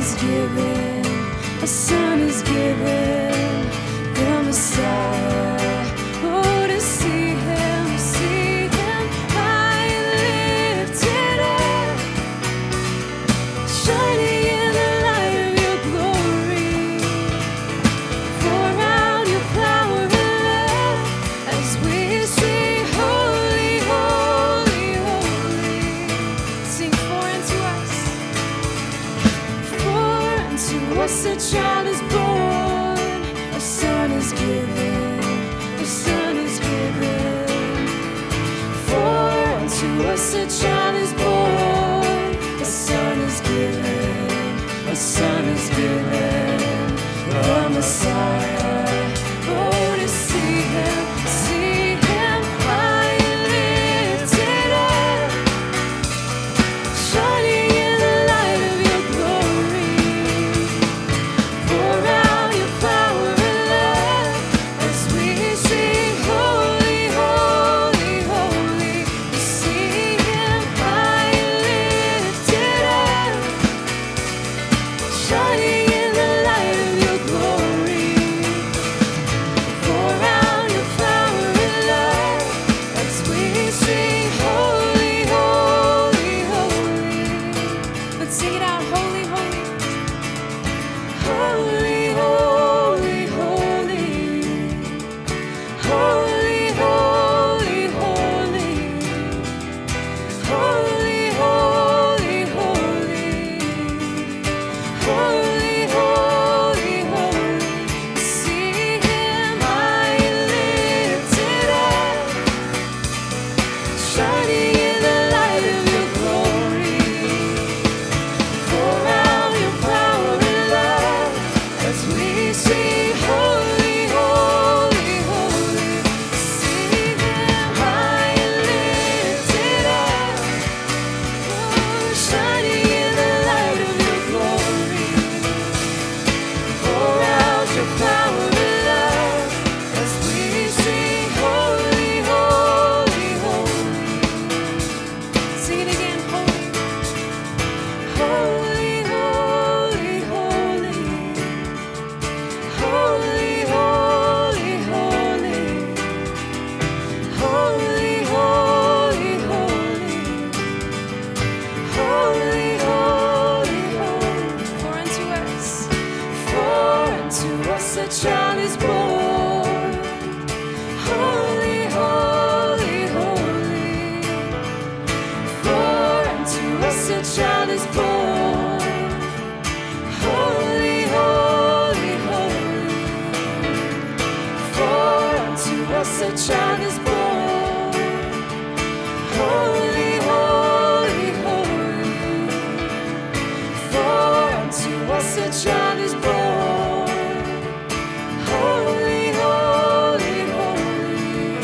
is given, a son is given, the Messiah. Oh, to see him high and lifted up, shining in the light of your glory. Pour out your power and love as we sing, holy, holy, holy. Sing, for unto us a child is born, a son is given, a son is given. For unto us a child is born, a son is given, a son is given, the Messiah. Oh, to see him high and lifted up, shining in the light of your glory. Pour out your power and love as we sing, holy, holy, holy. We see him high and lifted up, shining in the light of your glory. Pour out your power and love as we sing, holy, holy, holy. Let's sing it out, holy, holy. Holy, holy, holy. Holy, holy, holy. Holy, holy, holy. Holy, holy, holy. See him high and lifted up, shining in the light of your glory. Pour out your power and love as we sing, holy, holy, holy. See him high and lifted up, oh, shining in the light of your glory. Pour out your power and love as we sing, holy, holy, holy. Sing it again, holy. Holy, holy, holy. Holy, holy, holy. Holy, holy, holy. Holy, holy, holy. For unto us a child is born. Holy, holy, holy. For unto us a child is born. Holy, holy, holy. For unto us a child is born. Holy, holy, holy. For unto us a child is born. Holy, holy, holy.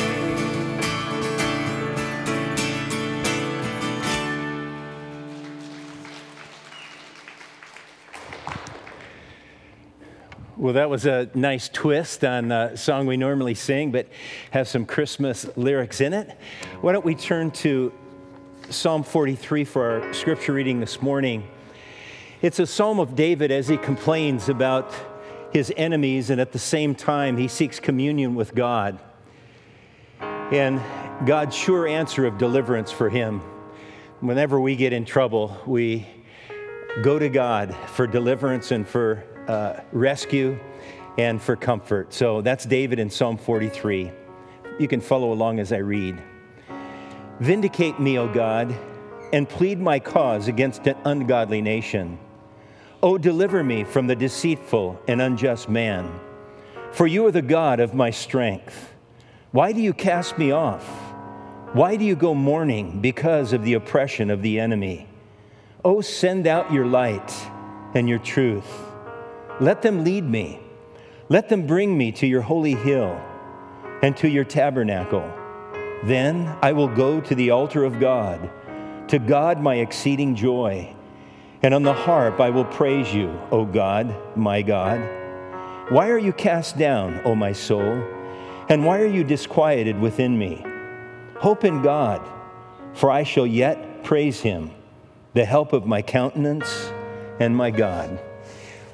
Well, that was a nice twist on a song we normally sing, but has some Christmas lyrics in it. Why don't we turn to Psalm 43 for our scripture reading this morning. It's a psalm of David as he complains about his enemies, and at the same time, he seeks communion with God and God's sure answer of deliverance for him. Whenever we get in trouble, we go to God for deliverance and for rescue and for comfort. So that's David in Psalm 43. You can follow along as I read. Vindicate me, O God, and plead my cause against an ungodly nation. O deliver me from the deceitful and unjust man, for you are the God of my strength. Why do you cast me off? Why do you go mourning because of the oppression of the enemy? O send out your light and your truth. Let them lead me. Let them bring me to your holy hill and to your tabernacle. Then I will go to the altar of God, to God my exceeding joy. And on the harp I will praise you, O God, my God. Why are you cast down, O my soul? And why are you disquieted within me? Hope in God, for I shall yet praise him, the help of my countenance and my God.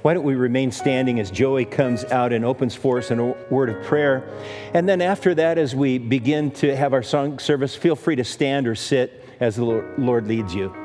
Why don't we remain standing as Joey comes out and opens for us in a word of prayer. And then after that, as we begin to have our song service, feel free to stand or sit as the Lord leads you.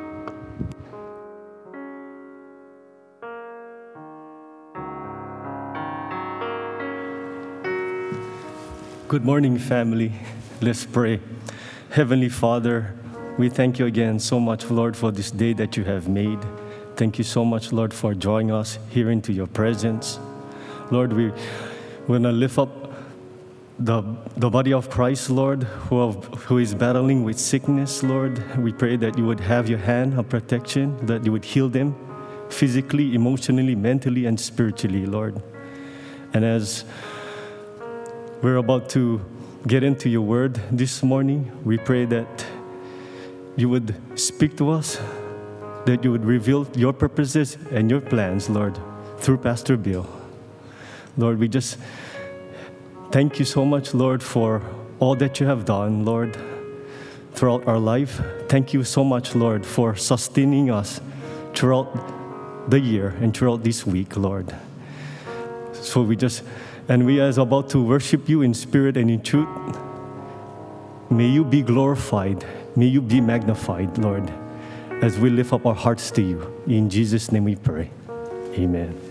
Good morning, family. Let's pray. Heavenly Father, we thank you again so much, Lord, for this day that you have made. Thank you so much, Lord, for drawing us here into your presence. Lord, we want to lift up the body of Christ, Lord, who is battling with sickness, Lord. We pray that you would have your hand of protection, that you would heal them physically, emotionally, mentally, and spiritually, Lord. And as we're about to get into your word this morning, we pray that you would speak to us, that you would reveal your purposes and your plans, Lord, through Pastor Bill. Lord, we just thank you so much, Lord, for all that you have done, Lord, throughout our life. Thank you so much, Lord, for sustaining us throughout the year and throughout this week, Lord. So we as about to worship you in spirit and in truth, may you be glorified, may you be magnified, Lord, as we lift up our hearts to you. In Jesus' name we pray. Amen.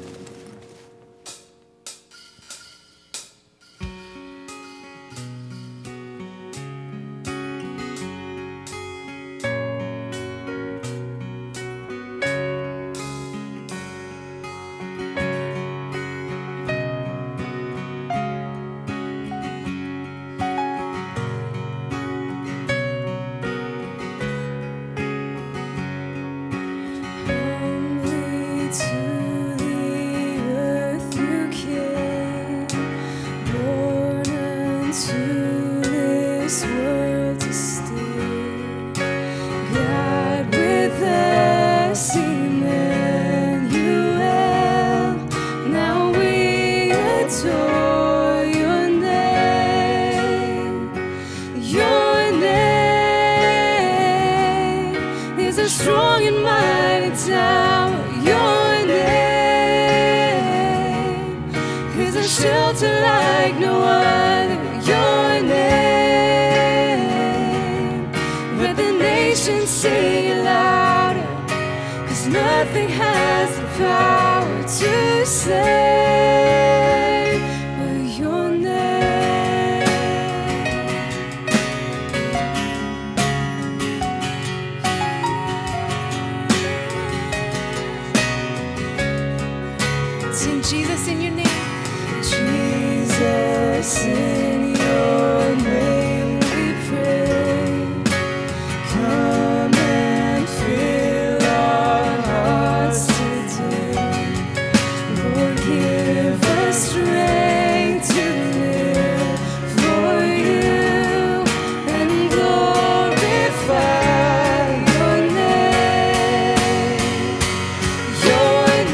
Sing Jesus in your name. Jesus in your name we pray. Come and fill our hearts today. Lord, give us strength to live for you and glorify your name. Your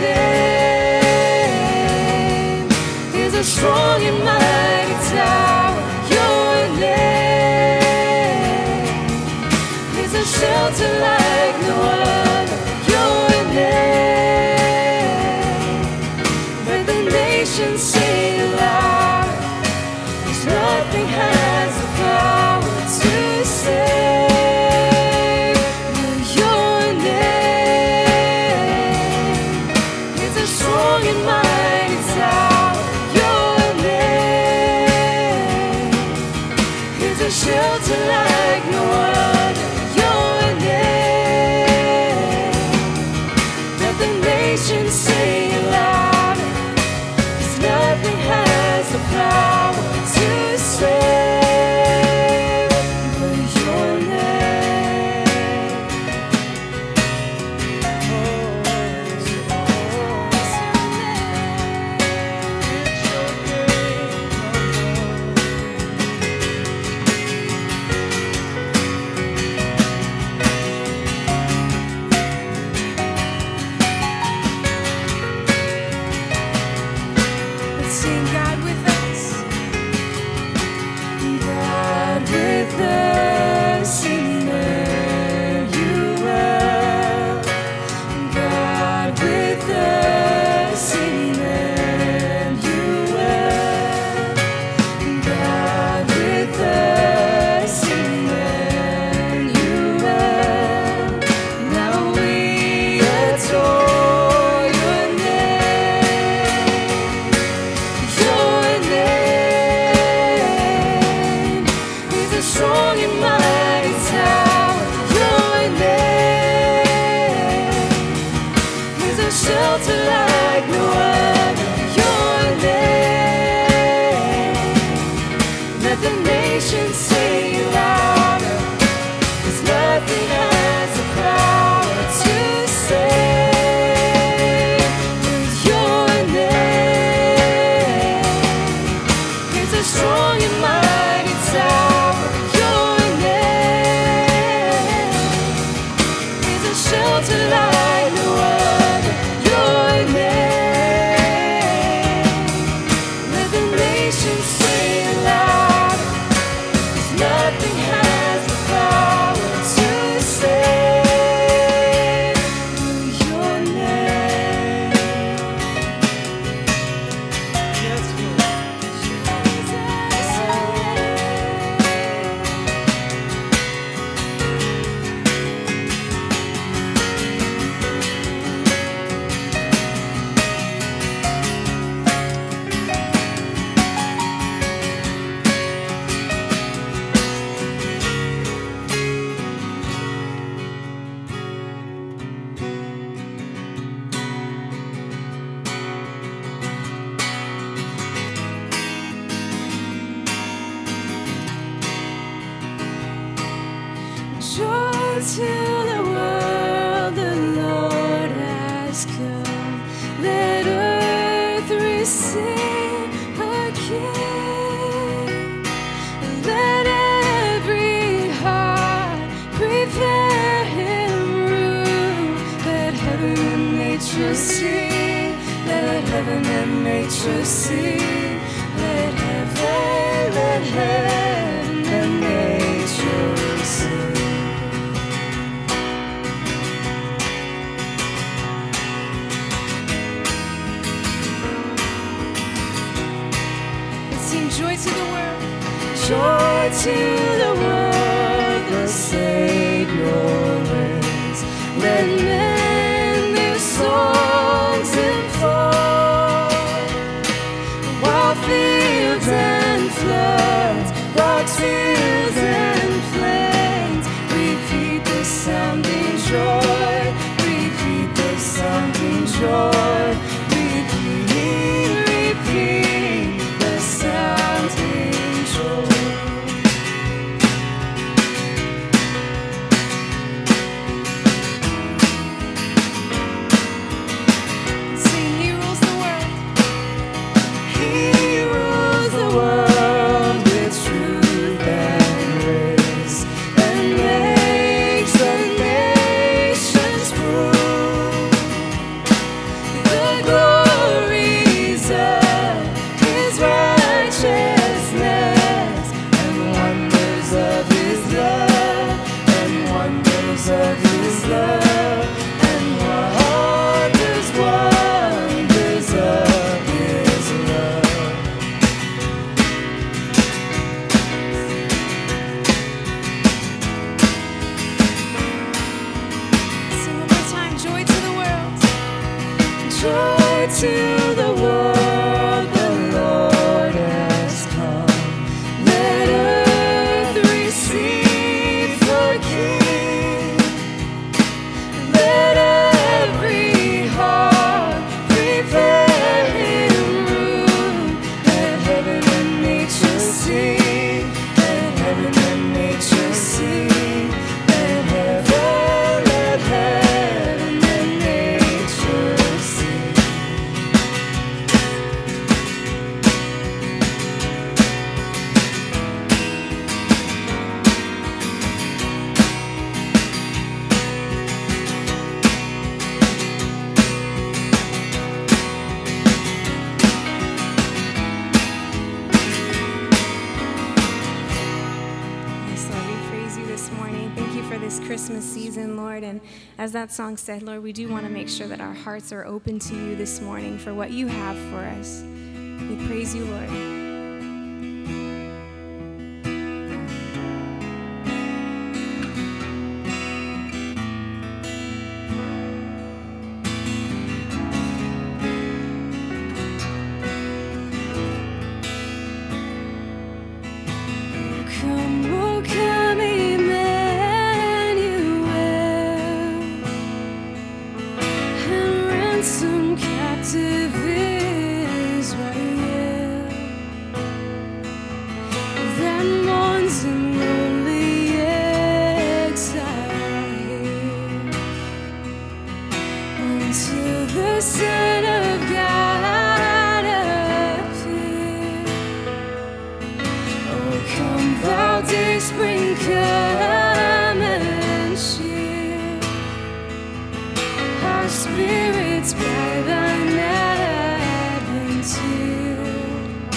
name is a strong and mighty tower. Your name is a shelter like no other. Your name, let the nations sing aloud. 'Cause nothing has the power to save. Your name is a strong and mighty tower. Your name shelter like no other. Your name, let the nations say you louder. 'Cause nothing has the power to save. With your name, it's a strong and mighty tower. Your name is a shelter like no other. Your name, let the nations say it louder. 'Cause nothing has the power to save. Your name. Yes, joy to the world, the Lord has come. Let earth receive her King. Let every heart prepare Him room. Let heaven and nature see. Let heaven and nature see. Let heaven and nature see. Sing joy to the world. Joy to the world, the Savior reigns. Let men their songs enfold. Wild fields and floods, rocks, hills and plains. Repeat the sounding joy. Repeat the sounding joy. Repeat the sounding joy. Sing, He rules the world. He rules the world with truth and grace, and makes the nations prove the glories of His righteousness, and wonders of His love, and wonders of His love, and wonders of His love. Sing one more time. Joy to the world. Joy to the world, the Lord has come. Let earth receive her King. Let every heart prepare Him room. Let heaven and nature see. Let heaven and nature see. Let heaven and nature see. Yes, Lord, we praise you this morning. Thank you for this Christmas season, Lord. And as that song said, Lord, we do want to make sure that our hearts are open to you this morning for what you have for us. We praise you, Lord. Come, oh come, Emmanuel, and until the Son of God appear. Oh, come thou day spring, come and cheer our spirits by thine advent here,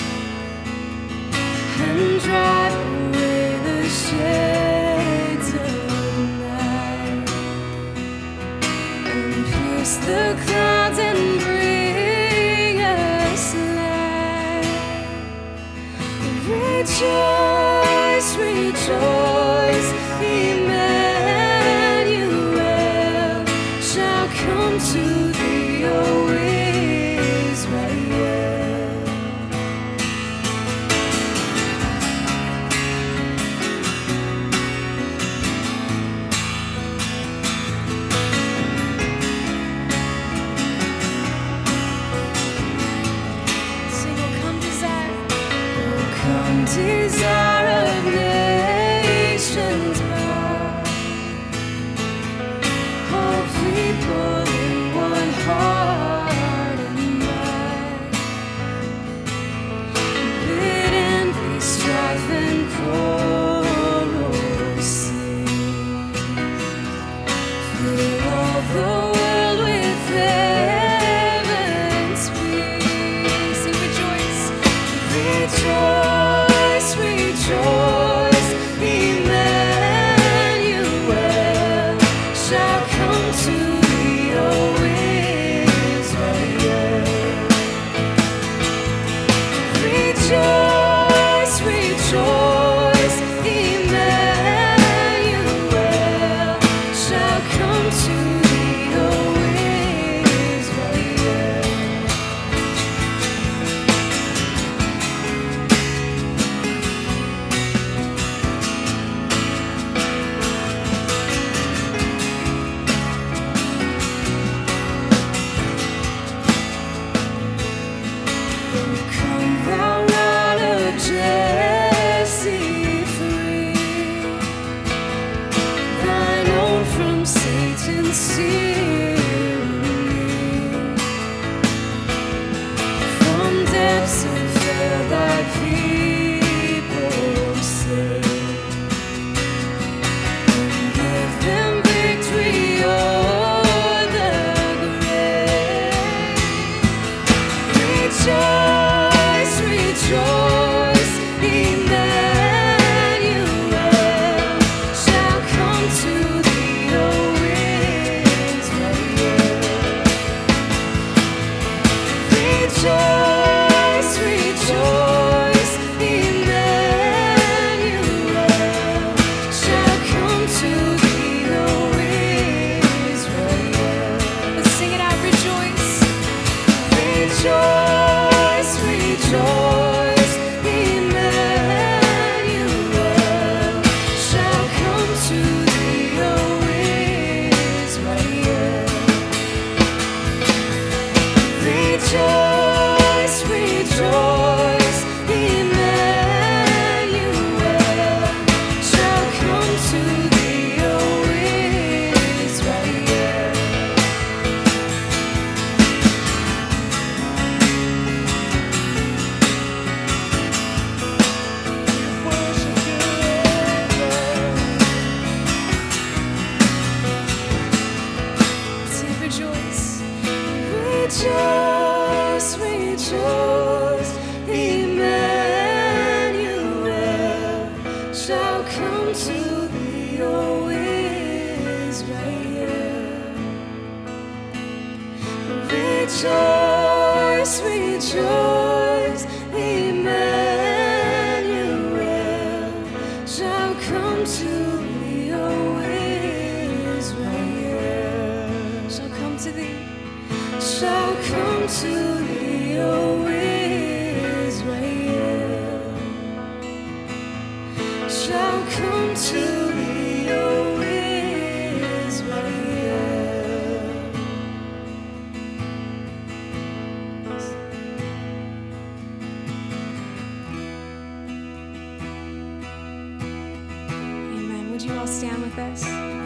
and drive away the shades of night, and pierce the clouds and bring us light. Rejoice, rejoice, Emmanuel shall come to thee, O Israel. Sing, O come desire, O come desire of nations bright, all people in one heart and mind. Bid envy, strife, and quarrel cease. Fill all the world with heaven's peace. Sing, rejoice, rejoice, rejoice, Emmanuel shall come to thee, O Israel. Rejoice, rejoice, Emmanuel shall come to thee, O Israel. Come thou Rod of Jesse free, thine own from Satan's tyranny. From depths of hell thy people save, and give them victory o'er the grave. Rejoice, rejoice, Emmanuel shall come to thee, O Israel. Rejoice, rejoice, Emmanuel shall come to thee, O Israel. Let's sing it out, rejoice. Rejoice, rejoice, Emmanuel shall come to thee, O Israel. Rejoice, rejoice, Emmanuel shall come to thee, O Israel. Sing, rejoice, rejoice, rejoice, Emmanuel shall come to thee, O Israel. Rejoice, rejoice, Emmanuel shall come to thee, O Israel. Shall come to thee, shall come to thee, O Israel. Shall come to thee, O Israel. Amen. Would you all stand with us?